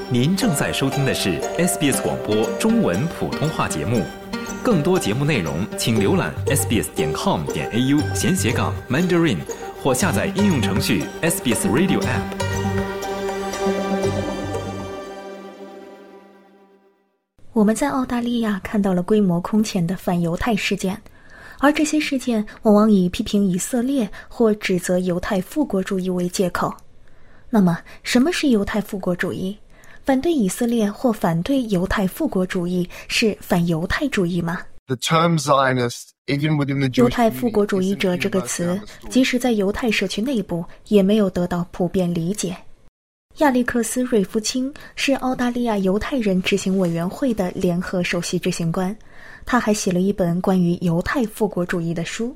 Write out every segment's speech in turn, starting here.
您正在收听的是 SBS 广播中文普通话节目，更多节目内容请浏览 sbs.com.au/Mandarin 或下载应用程序 SBS Radio App。 我们在澳大利亚看到了规模空前的反犹太事件，而这些事件往往以批评以色列或指责犹太复国主义为借口。那么，什么是犹太复国主义？反对以色列或反对犹太复国主义是反犹太主义吗？犹太复国主义者这个词，即使在犹太社区内部，也没有得到普遍理解。亚历克斯·瑞夫钦是澳大利亚犹太人执行委员会的联合首席执行官，他还写了一本关于犹太复国主义的书。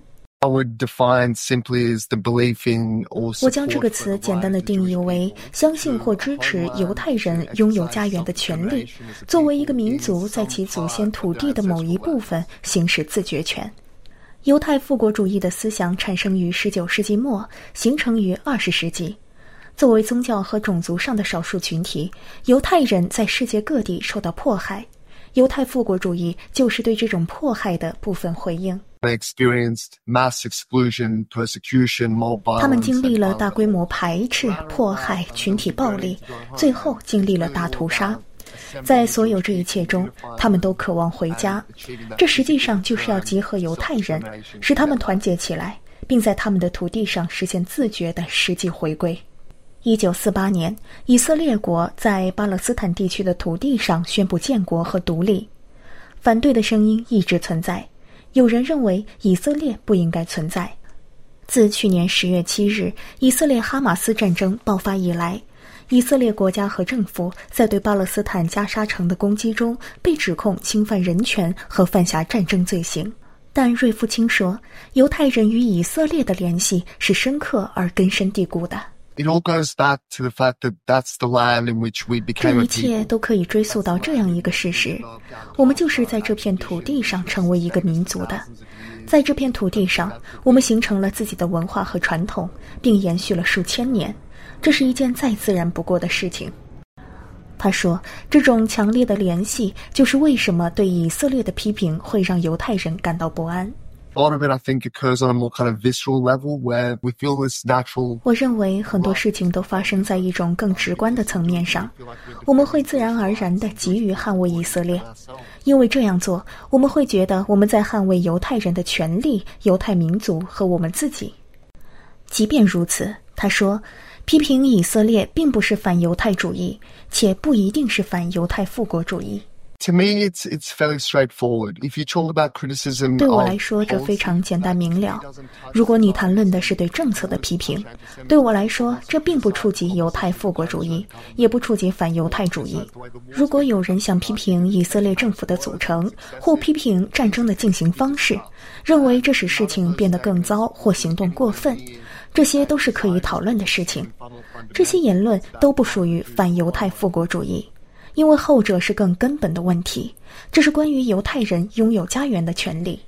我将这个词简单的定义为相信或支持犹太人拥有家园的权利，作为一个民族在其祖先土地的某一部分行使自决权。犹太复国主义的思想产生于19世纪末，形成于20世纪。作为宗教和种族上的少数群体，犹太人在世界各地受到迫害。犹太复国主义就是对这种迫害的部分回应。他们经历了大规模排斥、迫害、群体暴力，最后经历了大屠杀。在所有这一切中，他们都渴望回家。这实际上就是要集合犹太人，使他们团结起来，并在他们的土地上实现自觉的实际回归。1948年，以色列国在巴勒斯坦地区的土地上宣布建国和独立。反对的声音一直存在，有人认为以色列不应该存在。自去年10月7日以色列哈马斯战争爆发以来，以色列国家和政府在对巴勒斯坦加沙城的攻击中被指控侵犯人权和犯下战争罪行。但瑞夫钦说，犹太人与以色列的联系是深刻而根深蒂固的。这一切都可以追溯到这样一个事实：我们就是在这片土地上成为一个民族的。在这片土地上，我们形成了自己的文化和传统，并延续了数千年。这是一件再自然不过的事情。他说，这种强烈的联系就是为什么对以色列的批评会让犹太人感到不安。我认为很多事情都发生在一种更直观的层面上，我们会自然而然地急于捍卫以色列，因为这样做，我们会觉得我们在捍卫犹太人的权利、犹太民族和我们自己。即便如此，他说，批评以色列并不是反犹太主义，且不一定是反犹太复国主义。对我来说，这非常简单明了。如果你谈论的是对政策的批评，对我来说，这并不触及犹太复国主义，也不触及反犹太主义。如果有人想批评以色列政府的组成，或批评战争的进行方式，认为这使事情变得更糟或行动过分，这些都是可以讨论的事情。这些言论都不属于反犹太复国主义。因为后者是更根本的问题，这是关于犹太人拥有家园的权利。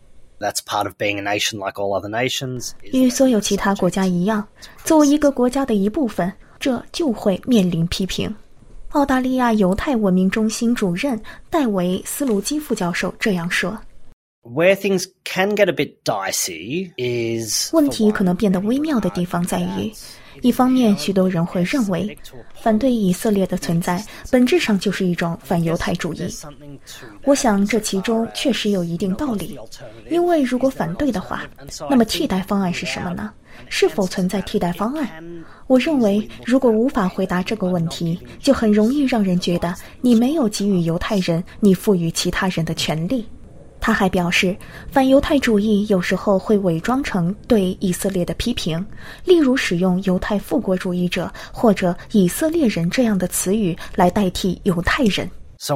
与所有其他国家一样，作为一个国家的一部分，这就会面临批评。澳大利亚犹太文明中心主任戴维·斯卢基副教授这样说。问题可能变得微妙的地方在于，一方面，许多人会认为，反对以色列的存在本质上就是一种反犹太主义。我想这其中确实有一定道理，因为如果反对的话，那么替代方案是什么呢？是否存在替代方案？我认为，如果无法回答这个问题，就很容易让人觉得你没有给予犹太人你赋予其他人的权利。他还表示，反犹太主义有时候会伪装成对以色列的批评，例如使用犹太复国主义者或者以色列人这样的词语来代替犹太人。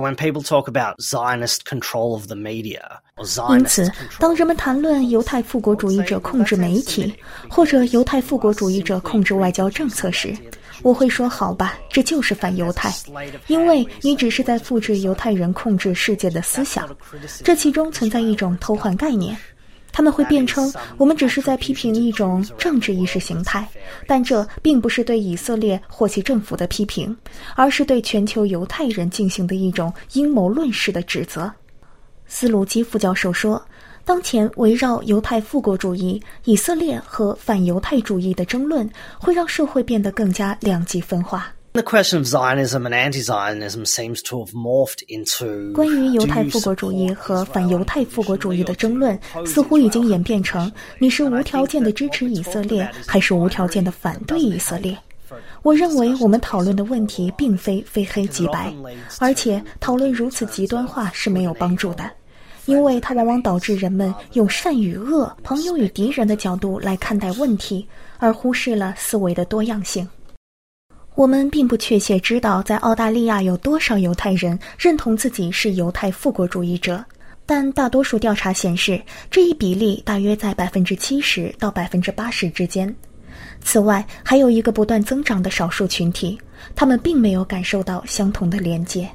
因此，当人们谈论犹太复国主义者控制媒体，或者犹太复国主义者控制外交政策时，我会说好吧，这就是反犹太，因为你只是在复制犹太人控制世界的思想，这其中存在一种偷换概念。 他们会辩称我们只是在批评一种政治意识形态，但这并不是对以色列或其政府的批评，而是对全球犹太人进行的一种阴谋论式的指责。斯卢基副教授说，当前围绕犹太复国主义、以色列和反犹太主义的争论会让社会变得更加两极分化。 The question of Zionism and anti-Zionism seems to have morphed into 关于犹太复国主义和反犹太复国主义的争论似乎已经演变成你是无条件的支持以色列还是无条件的反对以色列。我认为我们讨论的问题并非非黑即白，而且讨论如此极端化是没有帮助的，因为它往往导致人们用善与恶、朋友与敌人的角度来看待问题，而忽视了思维的多样性。我们并不确切知道在澳大利亚有多少犹太人认同自己是犹太复国主义者，但大多数调查显示，这一比例大约在 70% 到 80% 之间。此外，还有一个不断增长的少数群体，他们并没有感受到相同的连接。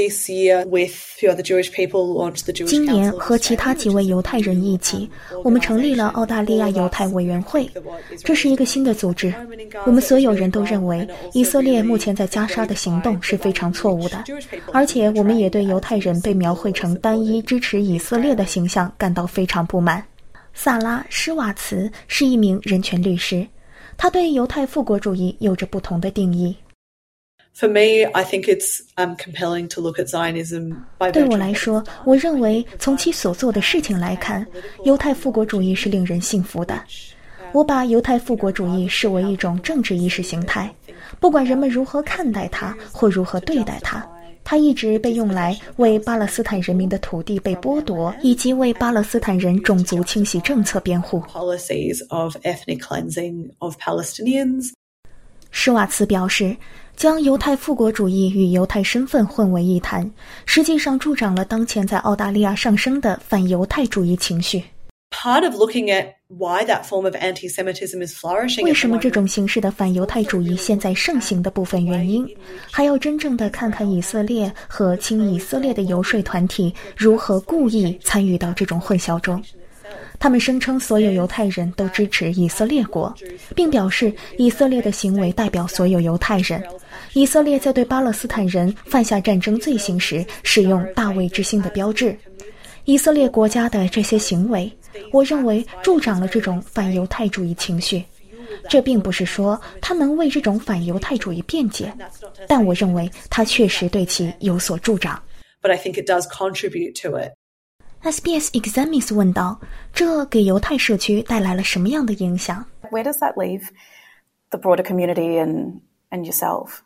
今年和其他几位犹太人一起，我们成立了澳大利亚犹太委员会。这是一个新的组织。我们所有人都认为以色列目前在加沙的行动是非常错误的，而且我们也对犹太人被描绘成单一支持以色列的形象感到非常不满。萨拉·施瓦茨是一名人权律师，他对犹太复国主义有着不同的定义。 For me, I think it's compelling to look at Zionism by 对我来说，我认为从其所做的事情来看，犹太复国主义是令人信服的。我把犹太复国主义视为一种政治意识形态，不管人们如何看待它或如何对待它，它一直被用来为巴勒斯坦人民的土地被剥夺以及为巴勒斯坦人种族清洗政策辩护。 Policies of ethnic cleansing of Palestinians. 施瓦茨表示，将犹太复国主义与犹太身份混为一谈，实际上助长了当前在澳大利亚上升的反犹太主义情绪。 Part of looking at why that form of anti-Semitism is flourishing. 为什么这种形式的反犹太主义现在盛行的部分原因，还要真正的看看以色列和亲以色列的游说团体如何故意参与到这种混淆中。他们声称所有犹太人都支持以色列国，并表示以色列的行为代表所有犹太人。以色列在对巴勒斯坦人犯下战争罪行时使用大卫之星的标志。以色列国家的这些行为，我认为助长了这种反犹太主义情绪。这并不是说他能为这种反犹太主义辩解，但我认为他确实对其有所助长。 But I think it does contribute to it.SBS Examines 问道，这给犹太社区带来了什么样的影响？ Where does that leave the broader community and yourself?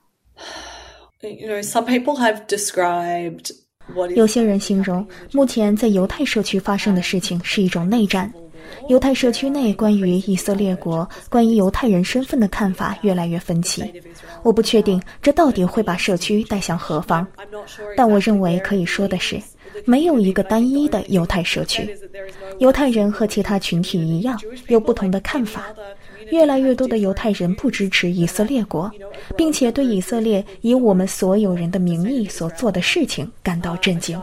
Some people have described what is... 有些人形容目前在犹太社区发生的事情是一种内战。犹太社区内关于以色列国、关于犹太人身份的看法越来越分歧。我不确定这到底会把社区带向何方，但我认为可以说的是，没有一个单一的犹太社区。犹太人和其他群体一样，有不同的看法。越来越多的犹太人不支持以色列国，并且对以色列以我们所有人的名义所做的事情感到震惊。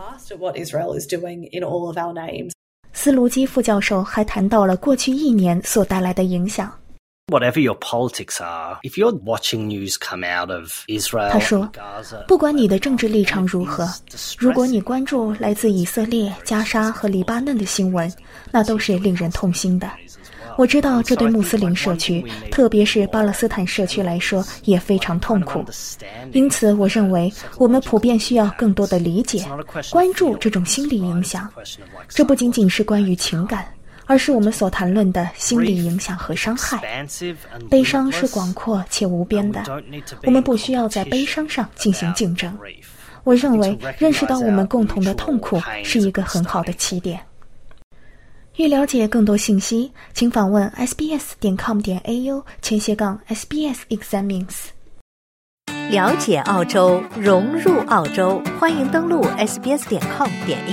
斯卢基副教授还谈到了过去1年所带来的影响。 Whatever your politics are, if you're watching news come out of Israel, 他说，不管你的政治立场如何，如果你关注来自以色列、加沙和黎巴嫩的新闻，那都是令人痛心的。我知道这对穆斯林社区，特别是巴勒斯坦社区来说也非常痛苦。因此我认为我们普遍需要更多的理解、关注这种心理影响。这不仅仅是关于情感，而是我们所谈论的心理影响和伤害。悲伤是广阔且无边的，我们不需要在悲伤上进行竞争。我认为认识到我们共同的痛苦是一个很好的起点。欲了解更多信息，请访问 sbs.com.au/SBS Examines。 了解澳洲，融入澳洲，欢迎登录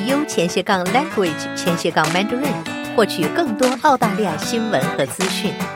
sbs.com.au/language/Mandarin，获取更多澳大利亚新闻和资讯。